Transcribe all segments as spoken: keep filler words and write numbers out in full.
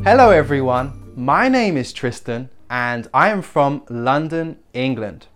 Hello everyone, my name is Tristan and I am from London, England.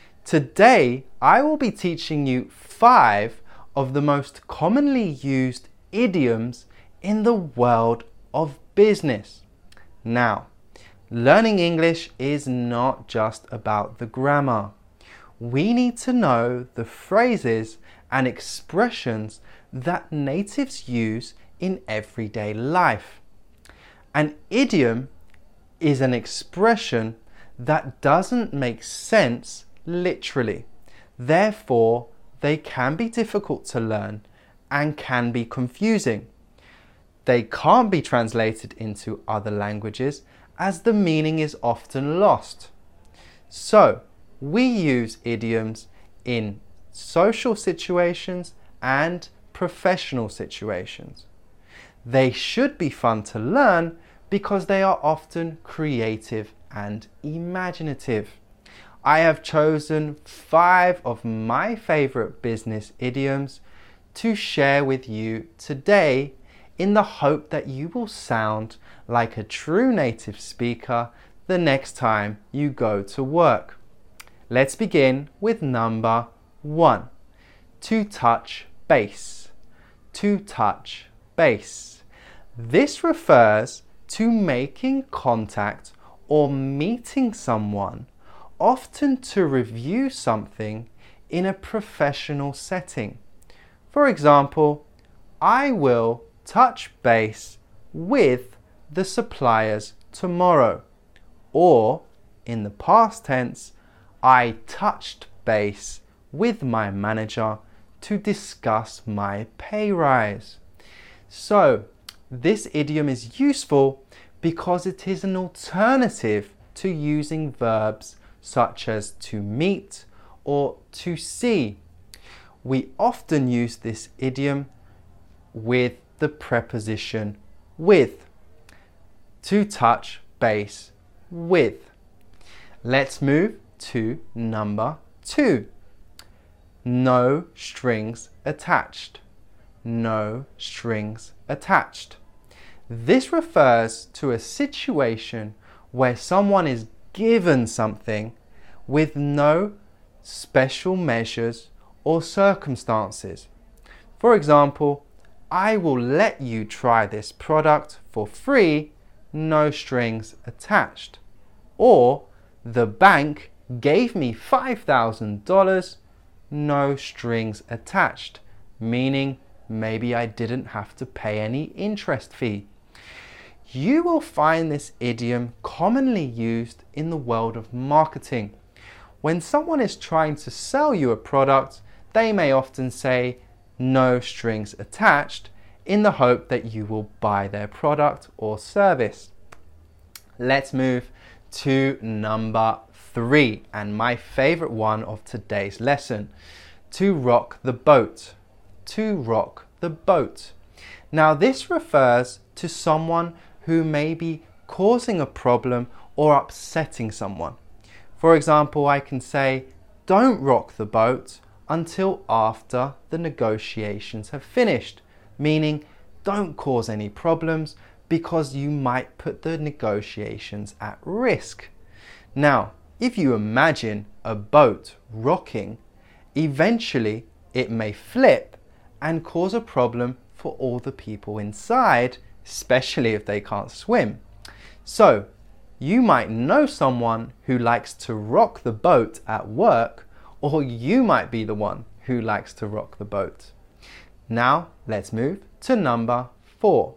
Today I will be teaching you five of the most commonly used idioms in the world of business. Now, learning English is not just about the grammar. We need to know the phrases and expressions that natives use in everyday life. An idiom is an expression that doesn't make sense literally. Therefore, they can be difficult to learn and can be confusing. They can't be translated into other languages as the meaning is often lost. So, we use idioms in social situations and professional situations. They should be fun to learn because they are often creative and imaginative. I have chosen five of my favorite business idioms to share with you today in the hope that you will sound like a true native speaker the next time you go to work. Let's begin with number one. To touch base. To touch base. This refers to making contact or meeting someone, often to review something in a professional setting. For example, I will touch base with the suppliers tomorrow. Or, in the past tense, I touched base with my manager to discuss my pay rise. So, this idiom is useful because it is an alternative to using verbs such as to meet or to see. We often use this idiom with the preposition with. To touch base with. Let's move to number two. No strings attached. No strings attached. This refers to a situation where someone is given something with no special measures or circumstances. For example, I will let you try this product for free, no strings attached. Or, the bank gave me five thousand dollars, no strings attached, meaning maybe I didn't have to pay any interest fee. You will find this idiom commonly used in the world of marketing. When someone is trying to sell you a product, they may often say, no strings attached, in the hope that you will buy their product or service. Let's move to number three, and my favorite one of today's lesson. To rock the boat. To rock the boat. Now this refers to someone who may be causing a problem or upsetting someone. For example, I can say, don't rock the boat until after the negotiations have finished, meaning don't cause any problems because you might put the negotiations at risk. Now, if you imagine a boat rocking, eventually it may flip and cause a problem for all the people inside, especially if they can't swim. So, you might know someone who likes to rock the boat at work, or you might be the one who likes to rock the boat. Now, let's move to number four.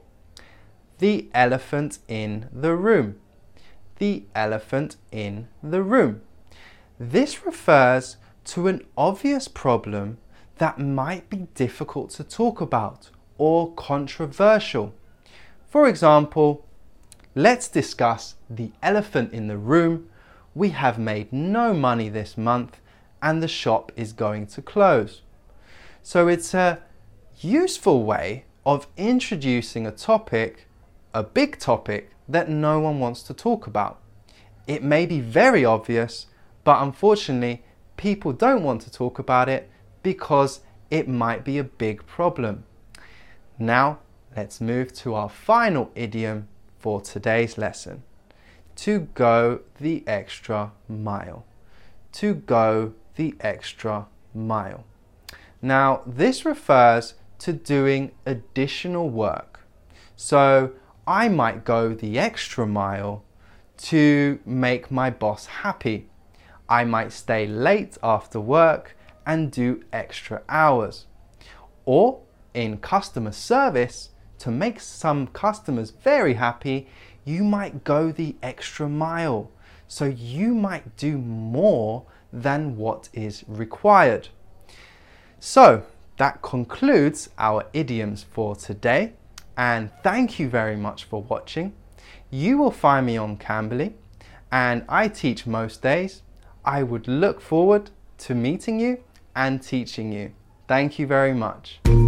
The elephant in the room. The elephant in the room. This refers to an obvious problem that might be difficult to talk about or controversial. For example, let's discuss the elephant in the room. We have made no money this month and the shop is going to close. So it's a useful way of introducing a topic, a big topic that no one wants to talk about. It may be very obvious, but unfortunately, people don't want to talk about it because it might be a big problem. Now, let's move to our final idiom for today's lesson. To go the extra mile. To go the extra mile. Now, this refers to doing additional work. So, I might go the extra mile to make my boss happy. I might stay late after work and do extra hours. Or, in customer service, to make some customers very happy, you might go the extra mile. So you might do more than what is required. So that concludes our idioms for today. And thank you very much for watching. You will find me on Cambly, and I teach most days. I would look forward to meeting you and teaching you. Thank you very much.